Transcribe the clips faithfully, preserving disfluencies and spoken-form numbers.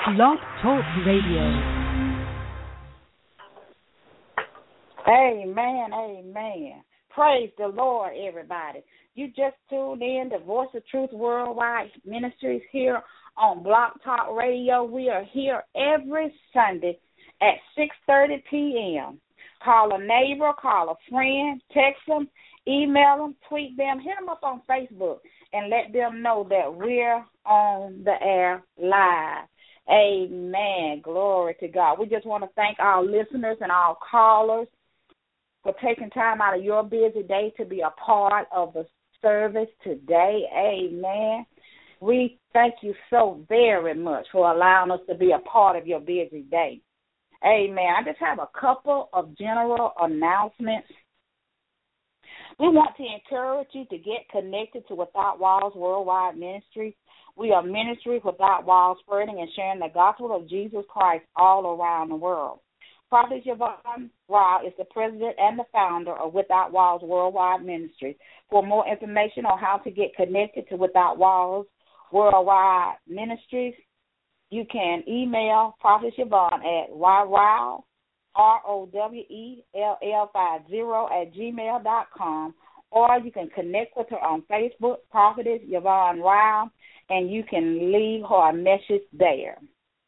Blog Talk Radio. Amen, amen. Praise the Lord, everybody. You just tuned in to Voice of Truth Worldwide Ministries here on Blog Talk Radio. We are here every Sunday at six thirty p.m. Call a neighbor, call a friend, text them, email them, tweet them, hit them up on Facebook, and let them know that we're on the air live. Amen. Glory to God. We just want to thank our listeners and our callers for taking time out of your busy day to be a part of the service today. Amen. We thank you so very much for allowing us to be a part of your busy day. Amen. I just have a couple of general announcements. We want to encourage you to get connected to Without Walls Worldwide Ministries. We are ministry without walls, spreading and sharing the gospel of Jesus Christ all around the world. Prophet Yvonne Ryle is the president and the founder of Without Walls Worldwide Ministries. For more information on how to get connected to Without Walls Worldwide Ministries, you can email Prophet Yvonne at yryle, R O W E L L fifty at gmail dot com, or you can connect with her on Facebook, Prophetess Yvonne Ryle, and you can leave her a message there.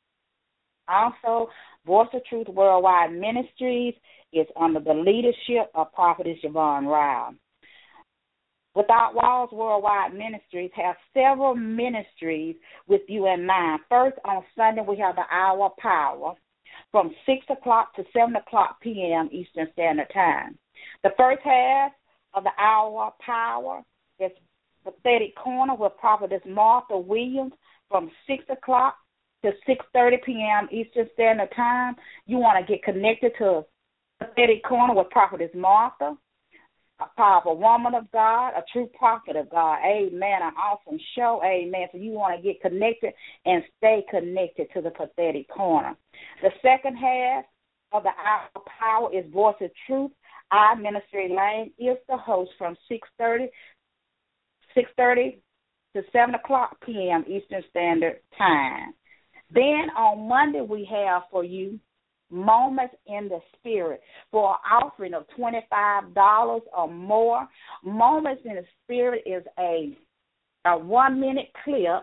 Also, Voice of Truth Worldwide Ministries is under the leadership of Prophetess Yvonne Ryle. Without Walls Worldwide Ministries have several ministries with you in mind. First, on Sunday, we have the Hour of Power from six o'clock to seven o'clock p.m. Eastern Standard Time. The first half of the Hour of Power is Prophetic Corner with Prophetess Martha Williams from six o'clock to six thirty p.m. Eastern Standard Time. You want to get connected to Prophetic Corner with Prophetess Martha, a powerful woman of God, a true prophet of God. Amen. An awesome show. Amen. So you want to get connected and stay connected to the Prophetic Corner. The second half of the Hour of Power is Voice of Truth. Our ministry Lane is the host from six thirty to seven o'clock p.m. Eastern Standard Time. Then on Monday we have for you Moments in the Spirit for an offering of twenty-five dollars or more. Moments in the Spirit is a, a one-minute clip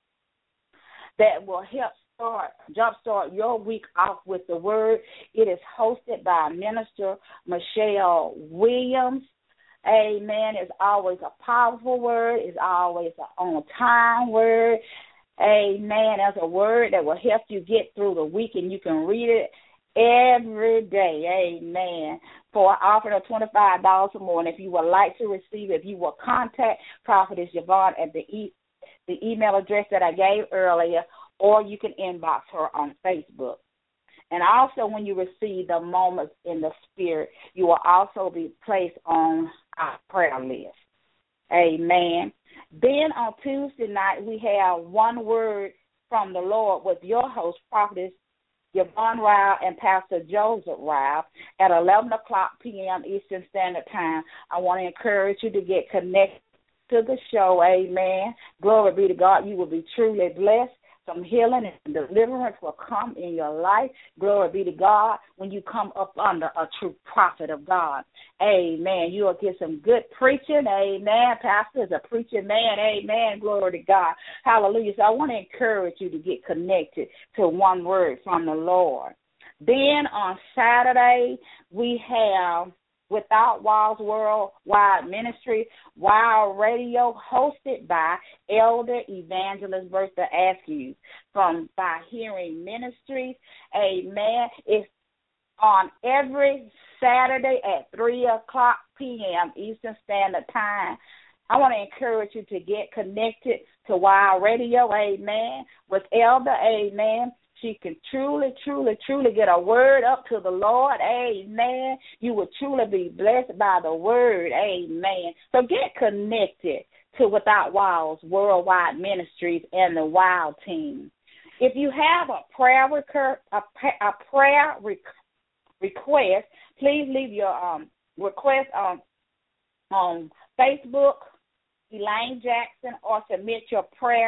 that will help start, jumpstart your week off with the Word. It is hosted by Minister Michelle Williams. Amen. It's always a powerful word. It's always an on-time word. Amen. That's a word that will help you get through the week, and you can read it every day. Amen. For an offering of twenty-five dollars or more. And if you would like to receive it, if you will contact Prophetess Yvonne at the, e- the email address that I gave earlier, or you can inbox her on Facebook. And also when you receive the Moments in the Spirit, you will also be placed on our prayer list. Amen. Then on Tuesday night, we have One Word from the Lord with your host, Prophetess Yvonne Ryle and Pastor Joseph Ryle at eleven o'clock p.m. Eastern Standard Time. I want to encourage you to get connected to the show. Amen. Glory be to God. You will be truly blessed. Some healing and deliverance will come in your life. Glory be to God when you come up under a true prophet of God. Amen. You will get some good preaching. Amen. Pastor is a preaching man. Amen. Glory to God. Hallelujah. So I want to encourage you to get connected to One Word from the Lord. Then on Saturday, we have Without Walls Worldwide Ministry, Wild Radio, hosted by Elder Evangelist Bertha Askew from By Hearing Ministries. Amen. It's on every Saturday at three o'clock p.m. Eastern Standard Time. I want to encourage you to get connected to Wild Radio. Amen. With Elder. Amen. She can truly, truly, truly get a word up to the Lord. Amen. You will truly be blessed by the word. Amen. So get connected to Without Walls Worldwide Ministries and the Wild Team. If you have a prayer recur, a, a prayer rec- request, please leave your um, request on on Facebook, Elaine Jackson, or submit your prayer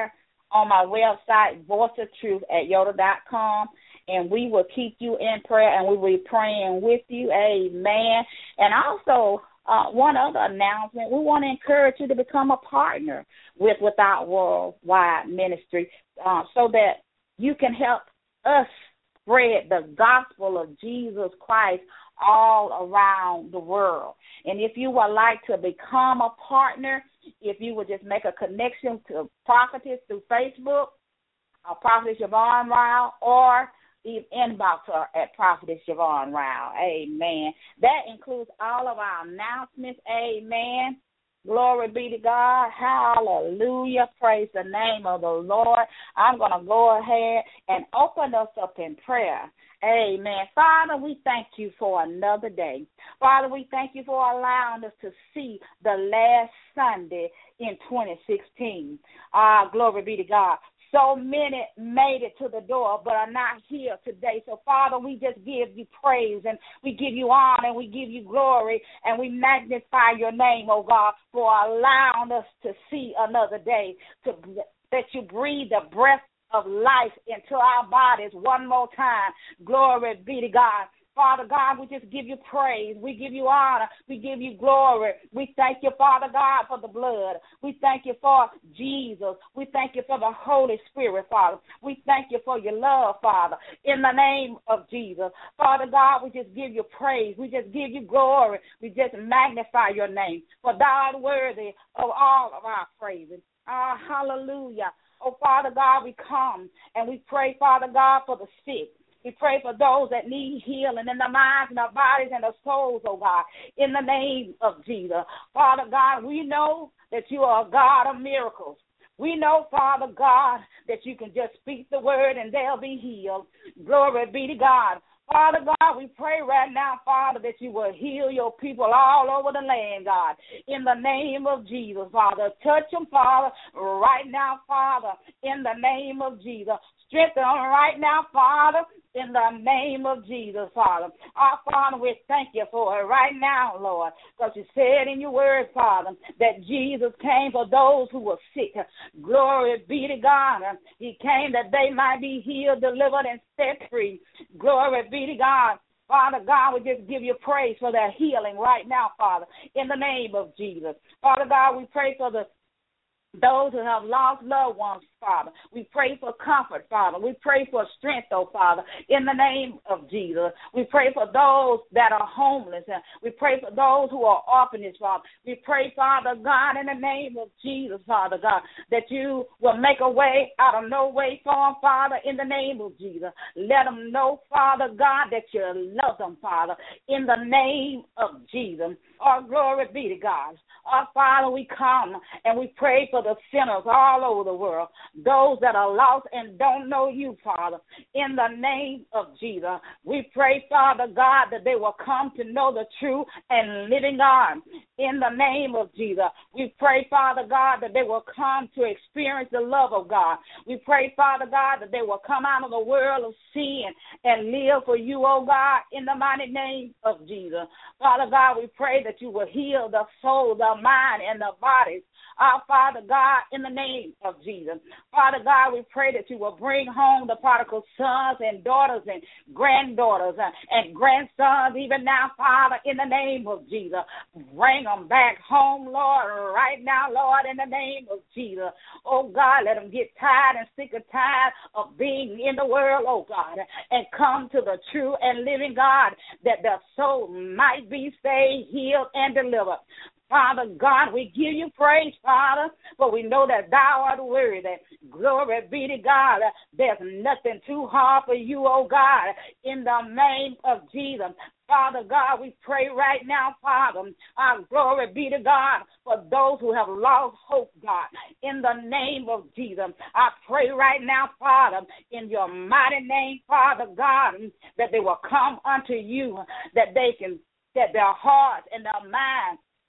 on my website, voice of truth at yoda dot com. And we will keep you in prayer, and we will be praying with you. Amen. And also, uh, one other announcement, we want to encourage you to become a partner with Without Worldwide Ministry uh, so that you can help us spread the gospel of Jesus Christ all around the world. And if you would like to become a partner, if you would just make a connection to Prophetess through Facebook, or Prophetess Yvonne Ryle, or inbox her at Prophetess Yvonne Ryle. Amen. That includes all of our announcements. Amen. Glory be to God. Hallelujah. Praise the name of the Lord. I'm going to go ahead and open us up in prayer. Amen. Father, we thank you for another day. Father, we thank you for allowing us to see the last Sunday in twenty sixteen. Ah, glory be to God. So many made it to the door but are not here today. So, Father, we just give you praise and we give you honor and we give you glory and we magnify your name, oh God, for allowing us to see another day, to that you breathe the breath of life into our bodies one more time. Glory be to God. Father God, we just give you praise. We give you honor. We give you glory. We thank you, Father God, for the blood. We thank you for Jesus. We thank you for the Holy Spirit, Father. We thank you for your love, Father, in the name of Jesus. Father God, we just give you praise. We just give you glory. We just magnify your name. For thou art worthy of all of our praises. Ah, hallelujah. Oh, Father God, we come and we pray, Father God, for the sick. We pray for those that need healing in their minds and their bodies and their souls, oh God, in the name of Jesus. Father God, we know that you are a God of miracles. We know, Father God, that you can just speak the word and they'll be healed. Glory be to God. Father God, we pray right now, Father, that you will heal your people all over the land, God, in the name of Jesus, Father. Touch them, Father, right now, Father, in the name of Jesus. Strengthen them right now, Father, in the name of Jesus, Father. Our Father, we thank you for it right now, Lord, because you said in your word, Father, that Jesus came for those who were sick. Glory be to God. He came that they might be healed, delivered, and set free. Glory be to God. Father God, we just give you praise for their healing right now, Father, in the name of Jesus. Father God, we pray for the those who have lost loved ones, Father. We pray for comfort, Father. We pray for strength, oh Father, in the name of Jesus. We pray for those that are homeless. And we pray for those who are orphans, Father. We pray, Father God, in the name of Jesus, Father God, that you will make a way out of no way for them, Father, in the name of Jesus. Let them know, Father God, that you love them, Father, in the name of Jesus. Our glory be to God. Our Father, we come and we pray for the sinners all over the world, those that are lost and don't know you, Father, in the name of Jesus. We pray, Father God, that they will come to know the true and living God, in the name of Jesus. We pray, Father God, that they will come to experience the love of God. We pray, Father God, that they will come out of the world of sin and live for you, oh God, in the mighty name of Jesus. Father God, we pray that you will heal the soul, the mind, and the bodies. Our Father God, in the name of Jesus. Father God, we pray that you will bring home the prodigal sons and daughters and granddaughters and, and grandsons even now, Father, in the name of Jesus. Bring them back home, Lord, right now, Lord, in the name of Jesus. Oh, God, let them get tired and sick and tired of being in the world, oh, God, and come to the true and living God, that their soul might be saved, healed, and delivered. Father God, we give you praise, Father, for we know that thou art worthy. Glory be to God. There's nothing too hard for you, oh God, in the name of Jesus. Father God, we pray right now, Father, our glory be to God, for those who have lost hope, God, in the name of Jesus. I pray right now, Father, in your mighty name, Father God, that they will come unto you, that they can, that their hearts and their minds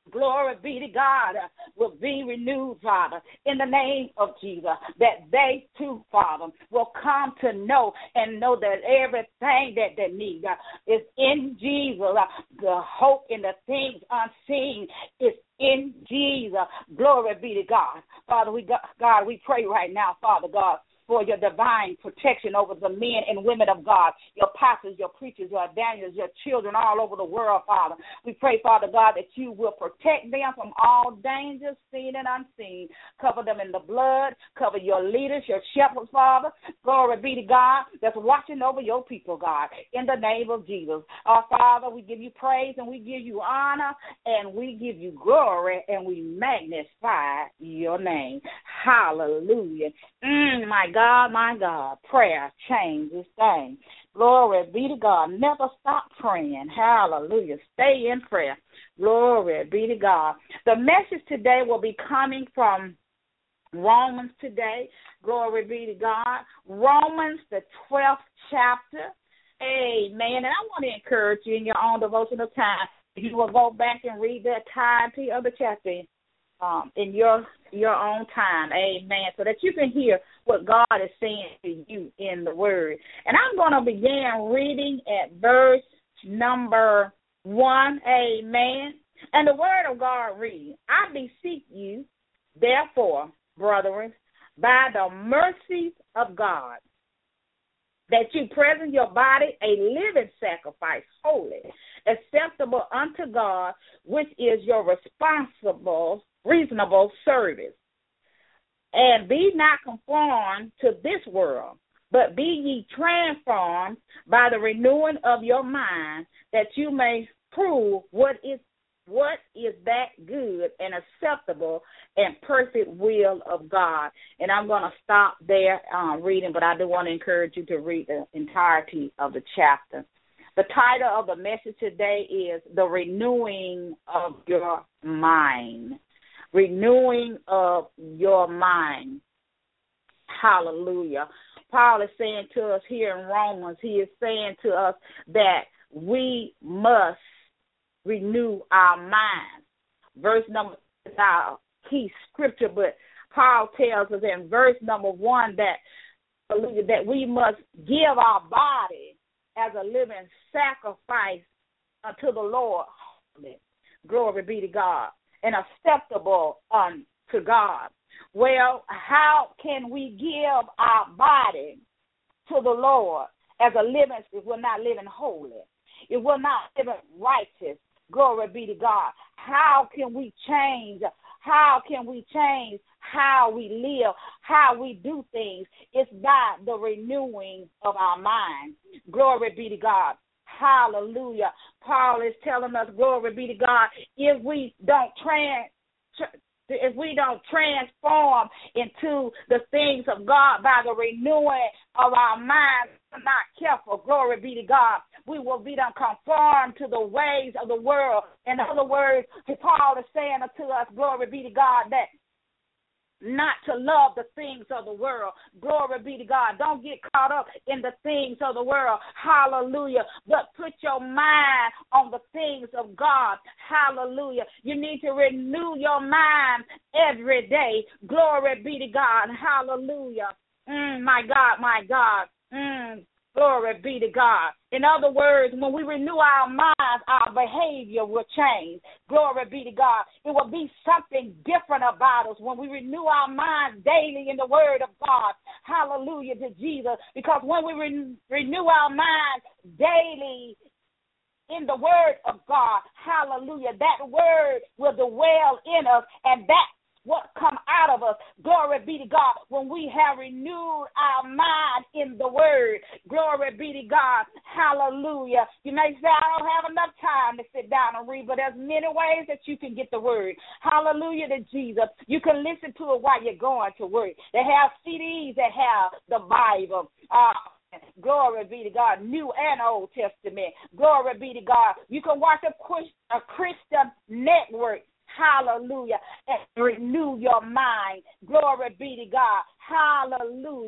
glory be to God, uh, will be renewed, Father, in the name of Jesus, that they too, Father, will come to know and know that everything that they need uh, is in Jesus. Uh, the hope in the things unseen is in Jesus. Glory be to God. Father, we God, we pray right now, Father God, for your divine protection over the men and women of God, your pastors, your preachers, your evangelists, your children all over the world, Father. We pray, Father God, that you will protect them from all dangers, seen and unseen. Cover them in the blood. Cover your leaders, your shepherds, Father. Glory be to God that's watching over your people, God, in the name of Jesus. Our Father, we give you praise and we give you honor and we give you glory and we magnify your name. Hallelujah. Mm, my God. God, my God, prayer changes things. Glory be to God. Never stop praying. Hallelujah. Stay in prayer. Glory be to God. The message today will be coming from Romans today. Glory be to God. Romans, the twelfth chapter. Amen. And I want to encourage you in your own devotional time, you will go back and read the entirety of the chapter um, in your your own time. Amen. So that you can hear what God is saying to you in the Word. And I'm going to begin reading at verse number one. Amen. And the Word of God reads, I beseech you, therefore, brethren, by the mercies of God, that you present your body a living sacrifice, holy, acceptable unto God, which is your responsible, reasonable service. And be not conformed to this world, but be ye transformed by the renewing of your mind, that you may prove what is what is that good and acceptable and perfect will of God. And I'm going to stop there um, reading, but I do want to encourage you to read the entirety of the chapter. The title of the message today is The Renewing of Your Mind. Renewing of your mind. Hallelujah. Paul is saying to us here in Romans, he is saying to us that we must renew our minds. Verse number is our key scripture, but Paul tells us in verse number one that, that we must give our body as a living sacrifice unto the Lord. Glory be to God. And acceptable unto God. Well, how can we give our body to the Lord as a living if we're not living holy? If we're not living righteous, glory be to God. How can we change? How can we change how we live, how we do things? It's by the renewing of our mind. Glory be to God. Hallelujah. Paul is telling us, glory be to God, if we don't trans, if we don't transform into the things of God by the renewing of our minds, we're not careful, glory be to God, we will be done conformed to the ways of the world. In other words, Paul is saying unto us, glory be to God, that not to love the things of the world. Glory be to God. Don't get caught up in the things of the world. Hallelujah. But put your mind on the things of God. Hallelujah. You need to renew your mind every day. Glory be to God. Hallelujah. Mm, my God, my God. Mm, glory be to God. In other words, when we renew our minds, our behavior will change. Glory be to God. It will be something different about us when we renew our minds daily in the Word of God. Hallelujah to Jesus. Because when we re- renew our minds daily in the Word of God, hallelujah, that Word will dwell in us, and that what come out of us, glory be to God, when we have renewed our mind in the Word. Glory be to God. Hallelujah. You may say, I don't have enough time to sit down and read, but there's many ways that you can get the Word. Hallelujah to Jesus. You can listen to it while you're going to work. They have C Ds that have the Bible. Uh, Glory be to God, New and Old Testament. Glory be to God. You can watch a Christian network. Hallelujah. And renew your mind. Glory be to God. Hallelujah.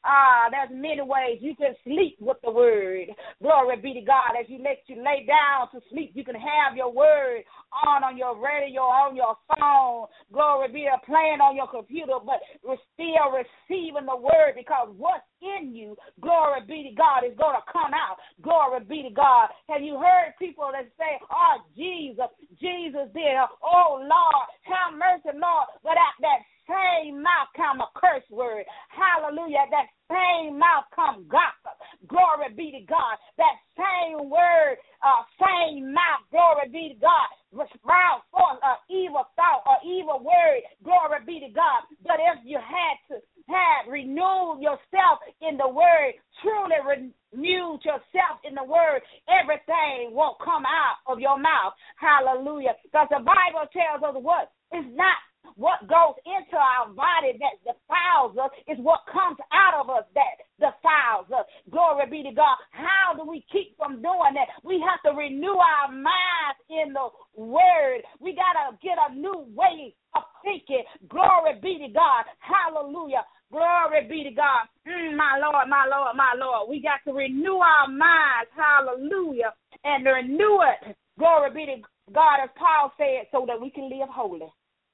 Ah, there's many ways you can sleep with the word. Glory be to God. As you let you lay down to sleep, you can have your word on on your radio, on your phone. Glory be to playing on your computer, but we're still receiving the word, because what's in you, glory be to God, is going to come out. Glory be to God. Have you heard people that say, oh, Jesus, Jesus did. Oh, Lord, have mercy, Lord. But at that same mouth come a curse word. Hallelujah. That same mouth come gossip. Glory be to God. That same word, uh, same mouth, glory be to God, sprout forth an evil thought or evil word. Glory be to God. But if you had to had renewed yourself in the word, truly renewed yourself in the word, everything won't come out of your mouth. Hallelujah. Because the Bible tells us what? It's not what goes into our body that defiles us, is what comes out of us that defiles us. Glory be to God. How do we keep from doing that? We have to renew our minds in the word. We got to get a new way of thinking. Glory be to God. Hallelujah. Glory be to God. Mm, my Lord, my Lord, my Lord. We got to renew our minds. Hallelujah. And renew it. Glory be to God, as Paul said, so that we can live holy,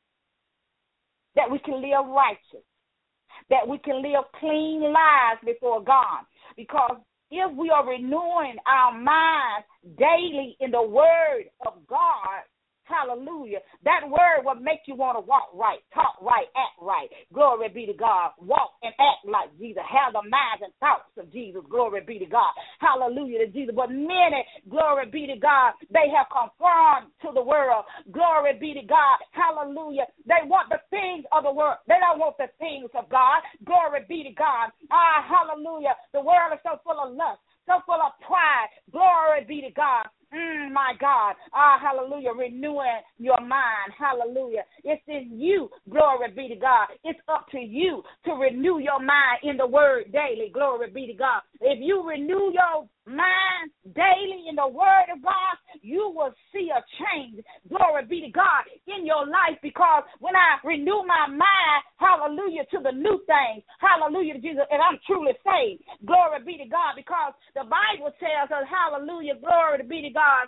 that we can live righteous, that we can live clean lives before God. Because if we are renewing our minds daily in the word of God, hallelujah, that word will make you want to walk right, talk right, act right. Glory be to God. Walk and act like Jesus. Have the minds and thoughts of Jesus. Glory be to God. Hallelujah to Jesus. But many, glory be to God, they have conformed to the world. Glory be to God. Hallelujah. They want the things of the world. They don't want the things of God. Glory be to God. Ah, hallelujah. The world is so full of lust, so full of pride. Glory be to God. Mm, my God. Ah, hallelujah. Renewing your mind. Hallelujah. It's in you. Glory be to God. It's up to you to renew your mind in the word daily. Glory be to God. If you renew your mind daily in the word of God, you will see a change. Glory be to God in your life, because when I renew my mind, hallelujah, to the new things, hallelujah to Jesus, and I'm truly saved. Glory be to God, because the Bible tells us, hallelujah, glory to be to God,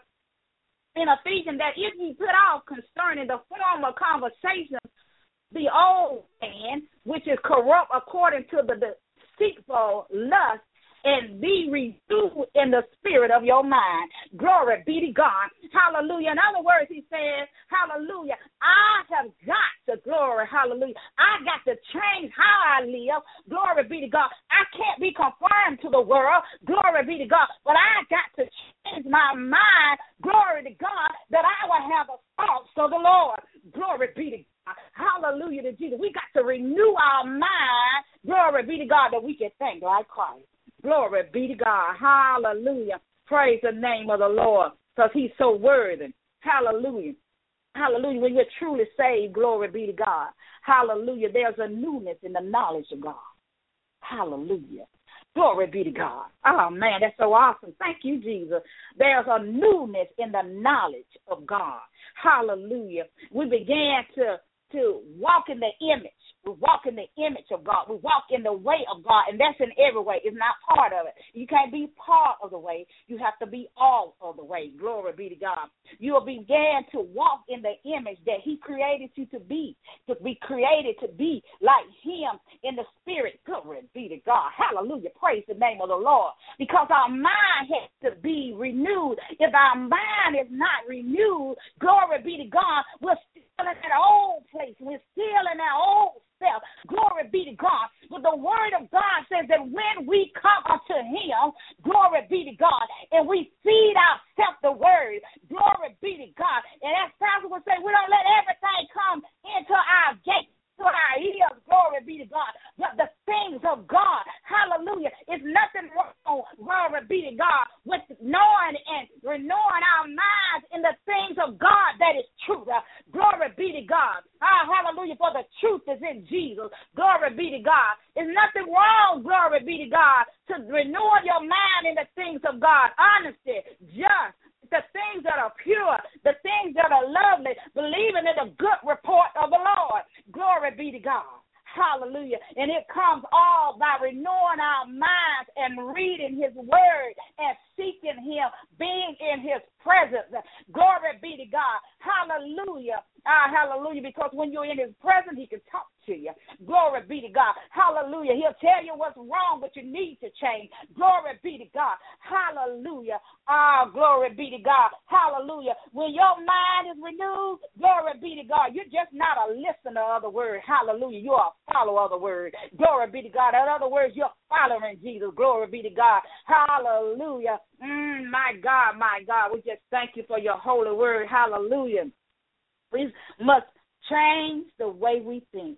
in Ephesians, that if you put off concerning the former conversation the old man, which is corrupt according to the deceitful lust, and be renewed in the spirit of your mind. Glory be to God. Hallelujah. In other words, he says, hallelujah, I have got to, glory, hallelujah, I got to change how I live. Glory be to God. I can't be conformed to the world. Glory be to God. But I got to change my mind. Glory to God, that I will have the thoughts of the Lord. Glory be to God. Hallelujah to Jesus. We got to renew our mind. Glory be to God, that we can think like Christ. Glory be to God. Hallelujah. Praise the name of the Lord, because he's so worthy. Hallelujah. Hallelujah. When you're truly saved, glory be to God. Hallelujah. There's a newness in the knowledge of God. Hallelujah. Glory be to God. Oh, man, that's so awesome. Thank you, Jesus. There's a newness in the knowledge of God. Hallelujah. We began to, to walk in the image. We walk in the image of God. We walk in the way of God, and that's in every way. It's not part of it. You can't be part of the way. You have to be all of the way. Glory be to God. You will begin to walk in the image that he created you to be, to be created to be like him in the spirit. Glory be to God. Hallelujah. Praise the name of the Lord. Because our mind has to be renewed. If our mind is not renewed, glory be to God, we're still in that old place. We're still in that old self. Glory be to God. But the word of God says that when we come unto him, glory be to God, and we feed ourselves the word, glory be to God. And as Pastor would say, we don't let everything come into our gates, to our ears, glory be to God. But the things of God, hallelujah, is nothing wrong, glory be to God, with knowing and renewing our minds in the things of God that is true. Uh, glory be to God. Ah, hallelujah, for the truth is in Jesus. Glory be to God. There's nothing wrong, glory be to God, to renew your mind in the things of God. Honesty, just, the things that are pure, the things that are lovely, believing in the good report of the Lord. Glory be to God. Hallelujah. And it comes all by renewing our minds and reading his word and seeking him, being in his presence. Glory be to God. Hallelujah. Ah, hallelujah. Because when you're in his presence, he can talk to you. Glory be to God. Hallelujah. He'll tell you what's wrong, but you need to change. Glory be to God. Hallelujah. Ah, glory be to God. Hallelujah. When your mind is renewed, glory be to God. You're just not a listener of the word. Hallelujah. You're a follower of the word. Glory be to God. In other words, you're following Jesus. Glory be to God. Hallelujah. Mm, my God, my God. We just thank you for your holy word. Hallelujah. We must change the way we think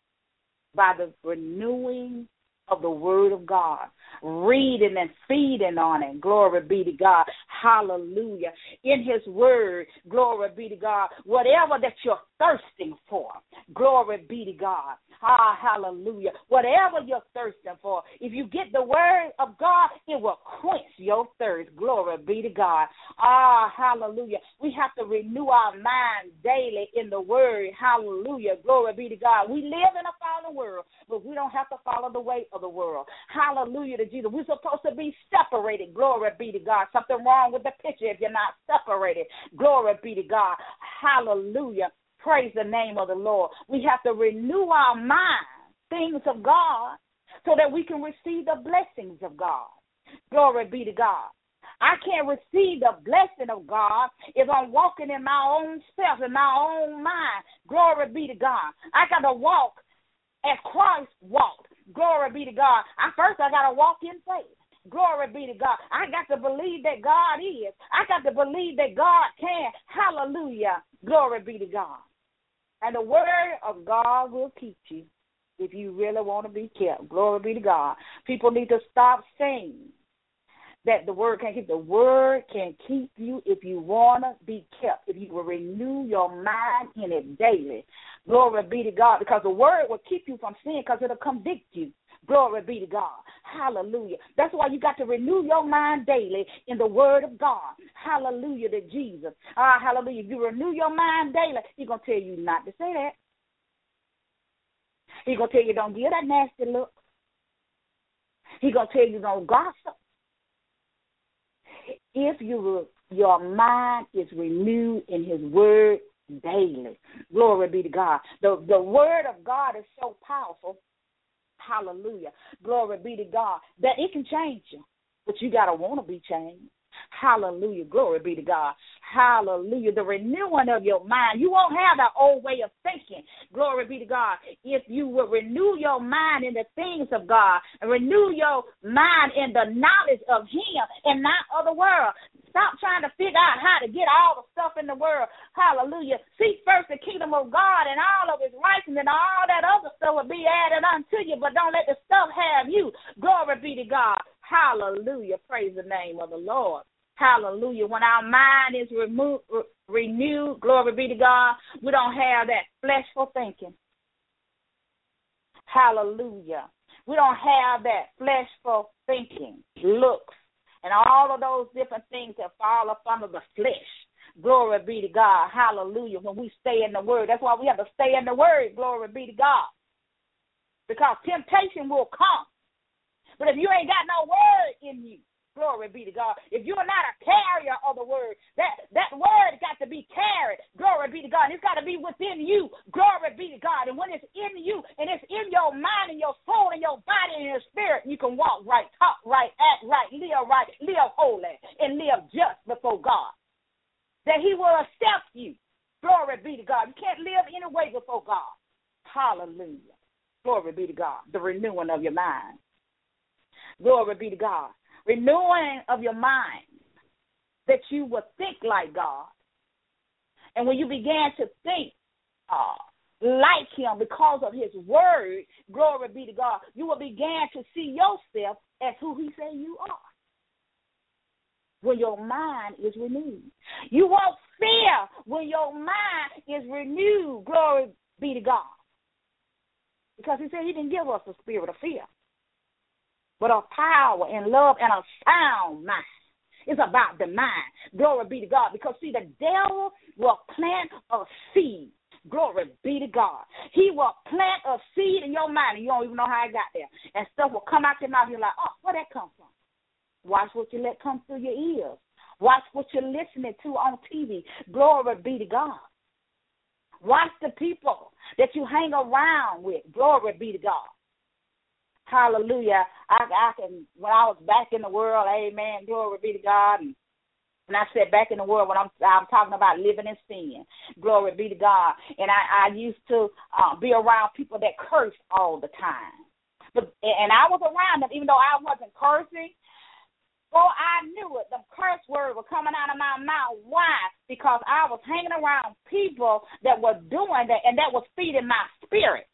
by the renewing of the word of God, reading and feeding on it. Glory be to God. Hallelujah. In his word, glory be to God. Whatever that you're thirsting for, glory be to God. Ah, hallelujah. Whatever you're thirsting for, if you get the word of God, it will quench your thirst. Glory be to God. Ah, hallelujah. We have to renew our mind daily in the word. Hallelujah. Glory be to God. We live in a fallen world, but we don't have to follow the way of the world. Hallelujah to Jesus. We're supposed to be separated. Glory be to God. Something wrong with the picture if you're not separated. Glory be to God. Hallelujah. Praise the name of the Lord. We have to renew our mind, things of God, so that we can receive the blessings of God. Glory be to God. I can't receive the blessing of God if I'm walking in my own self, in my own mind. Glory be to God. I got to walk as Christ walked. Glory be to God. I, first, I got to walk in faith. Glory be to God. I got to believe that God is. I got to believe that God can. Hallelujah. Glory be to God. And the word of God will keep you if you really want to be kept. Glory be to God. People need to stop saying that the word can't keep. The word can keep you if you want to be kept, if you will renew your mind in it daily. Glory be to God, because the word will keep you from sin because it'll convict you. Glory be to God. Hallelujah. That's why you got to renew your mind daily in the word of God. Hallelujah to Jesus. Ah, hallelujah. If you renew your mind daily, he's going to tell you not to say that. He's going to tell you don't give that nasty look. He's going to tell you don't gossip. If you, your mind is renewed in his word daily. Glory be to God. The, the word of God is so powerful. Hallelujah. Glory be to God. That it can change you, but you got to want to be changed. Hallelujah. Glory be to God. Hallelujah. The renewing of your mind. You won't have that old way of thinking. Glory be to God. If you will renew your mind in the things of God and renew your mind in the knowledge of him and not of the world. Stop trying to figure out how to get all the stuff in the world. Hallelujah. Seek first the kingdom of God and all of his righteousness, and all that other stuff will be added unto you, but don't let the stuff have you. Glory be to God. Hallelujah. Praise the name of the Lord. Hallelujah. When our mind is remo- re- renewed, glory be to God, we don't have that fleshful thinking. Hallelujah. We don't have that fleshful thinking, looks, and all of those different things that fall up under the flesh. Glory be to God. Hallelujah. When we stay in the word. That's why we have to stay in the word. Glory be to God. Because temptation will come. But if you ain't got no word in you, glory be to God. If you're not a carrier of the word, that, that word got to be carried. Glory be to God. It's got to be within you. Glory be to God. And when it's in you and it's in your mind and your soul and your body and your spirit, you can walk right, talk right, act right, live right, live holy, and live just before God. That he will accept you. Glory be to God. You can't live any way before God. Hallelujah. Glory be to God. The renewing of your mind. Glory be to God. Renewing of your mind, that you will think like God. And when you began to think uh, like him because of his word, glory be to God, you will begin to see yourself as who he said you are. When your mind is renewed. You won't fear when your mind is renewed, glory be to God. Because he said he didn't give us a spirit of fear, but of power and love and a sound mind. It's about the mind. Glory be to God. Because, see, the devil will plant a seed. Glory be to God. He will plant a seed in your mind, and you don't even know how it got there. And stuff will come out your mouth. You're like, oh, where that come from? Watch what you let come through your ears. Watch what you're listening to on T V. Glory be to God. Watch the people that you hang around with. Glory be to God. Hallelujah. I, I can, when I was back in the world, amen, glory be to God. And when I said back in the world, when I'm, I'm talking about living in sin, glory be to God. And I, I used to uh, be around people that curse all the time. But, and I was around them, even though I wasn't cursing. Before I knew it, the curse word was coming out of my mouth. Why? Because I was hanging around people that were doing that, and that was feeding my spirit.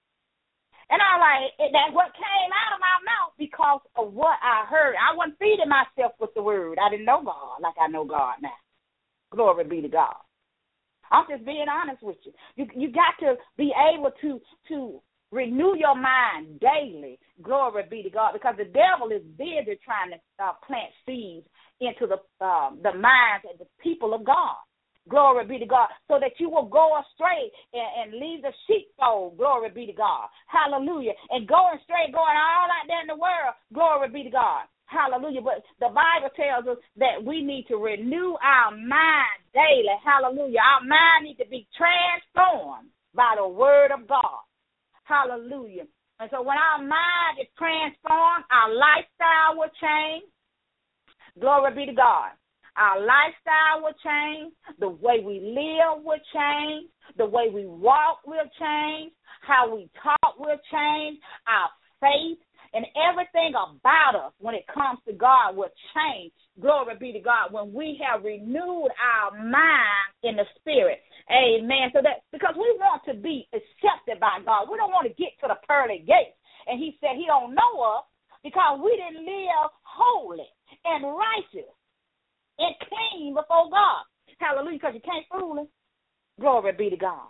And I like, that's what came out of my mouth because of what I heard. I wasn't feeding myself with the word. I didn't know God like I know God now. Glory be to God. I'm just being honest with you. You you got to be able to to renew your mind daily. Glory be to God, because the devil is busy trying to uh, plant seeds into the uh, the minds of the people of God. Glory be to God, so that you will go astray and, and leave the sheepfold. Glory be to God. Hallelujah. And going straight, going all out there in the world. Glory be to God. Hallelujah. But the Bible tells us that we need to renew our mind daily. Hallelujah. Our mind needs to be transformed by the word of God. Hallelujah. And so when our mind is transformed, our lifestyle will change. Glory be to God. Our lifestyle will change. The way we live will change. The way we walk will change. How we talk will change. Our faith and everything about us when it comes to God will change. Glory be to God. When we have renewed our mind in the spirit. Amen. So that because we want to be accepted by God. We don't want to get to the pearly gates. And he said he don't know us because we didn't live holy and righteous and clean before God. Hallelujah, because you can't fool him. Glory be to God.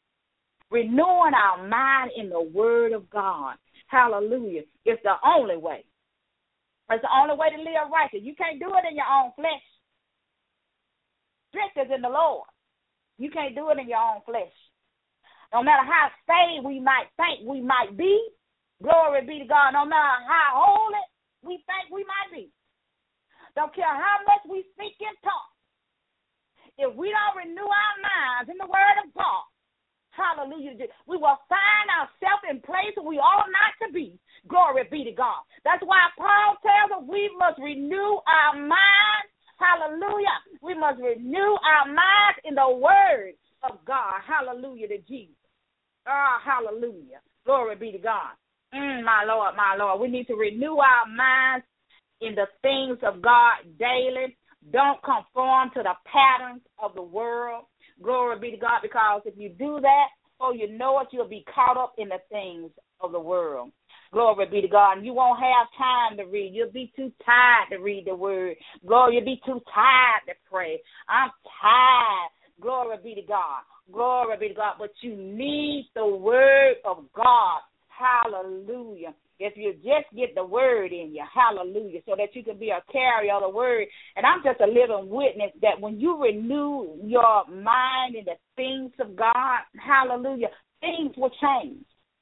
Renewing our mind in the word of God. Hallelujah. It's the only way. It's the only way to live righteous. You can't do it in your own flesh. Strength is in the Lord. You can't do it in your own flesh. No matter how saved we might think we might be, glory be to God, no matter how holy we think we might be. Don't care how much we speak and talk. If we don't renew our minds in the word of God, hallelujah, we will find ourselves in places we ought not to be. Glory be to God. That's why Paul tells us we must renew our minds. Hallelujah. We must renew our minds in the word of God. Hallelujah to Jesus. Ah, hallelujah. Glory be to God. Mm, my Lord, my Lord. We need to renew our minds in the things of God daily. Don't conform to the patterns of the world. Glory be to God, because if you do that, oh, you know it, you'll be caught up in the things of the world. Glory be to God. And you won't have time to read. You'll be too tired to read the word. Glory, you'll be too tired to pray. I'm tired. Glory be to God. Glory be to God. But you need the word of God. Hallelujah. If you just get the word in you, hallelujah, so that you can be a carrier of the word. And I'm just a living witness that when you renew your mind in the things of God, hallelujah, things will change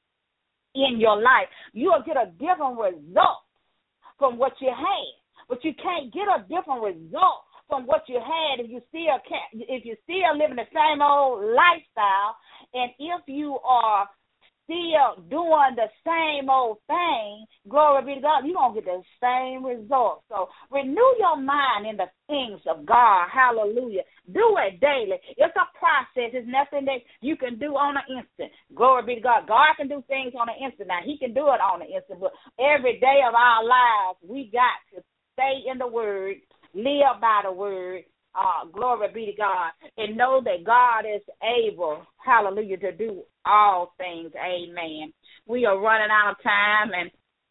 in your life. You'll get a different result from what you had, but you can't get a different result from what you had if you still can't, if you're still living the same old lifestyle, and if you are still doing the same old thing, glory be to God, you're going to get the same result. So renew your mind in the things of God. Hallelujah. Do it daily. It's a process. It's nothing that you can do on an instant. Glory be to God. God can do things on an instant. Now, he can do it on an instant, but every day of our lives, we got to stay in the word, live by the word. Uh, glory be to God, and know that God is able, hallelujah, to do all things. Amen. We are running out of time, and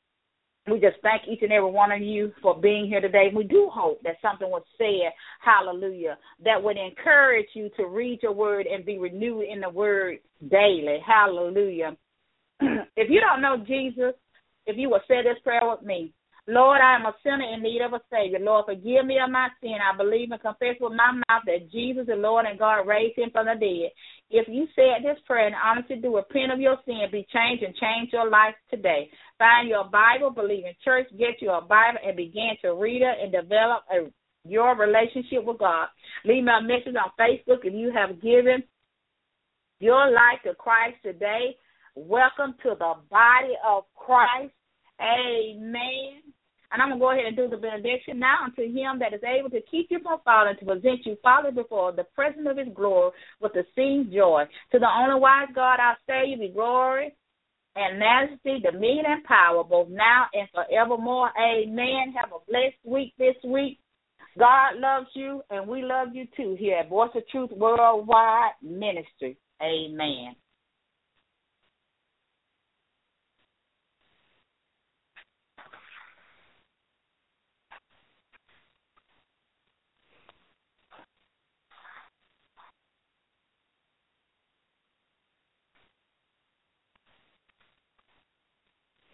we just thank each and every one of you for being here today. We do hope that something was said, hallelujah, that would encourage you to read your word and be renewed in the word daily. Hallelujah. If you don't know Jesus, if you will say this prayer with me, Lord, I am a sinner in need of a Savior. Lord, forgive me of my sin. I believe and confess with my mouth that Jesus is Lord and God raised him from the dead. If you said this prayer and honestly do, repent of your sin, be changed and change your life today. Find your Bible, believe in church, get you a Bible, and begin to read it and develop a, your relationship with God. Leave me a message on Facebook if you have given your life to Christ today. Welcome to the body of Christ. Amen. And I'm going to go ahead and do the benediction now unto him that is able to keep you from falling, to present you father before the presence of his glory with exceeding joy. To the only wise God, our Savior, be glory and majesty, dominion, and power, both now and forevermore. Amen. Have a blessed week this week. God loves you, and we love you too here at Voice of Truth Worldwide Ministry. Amen.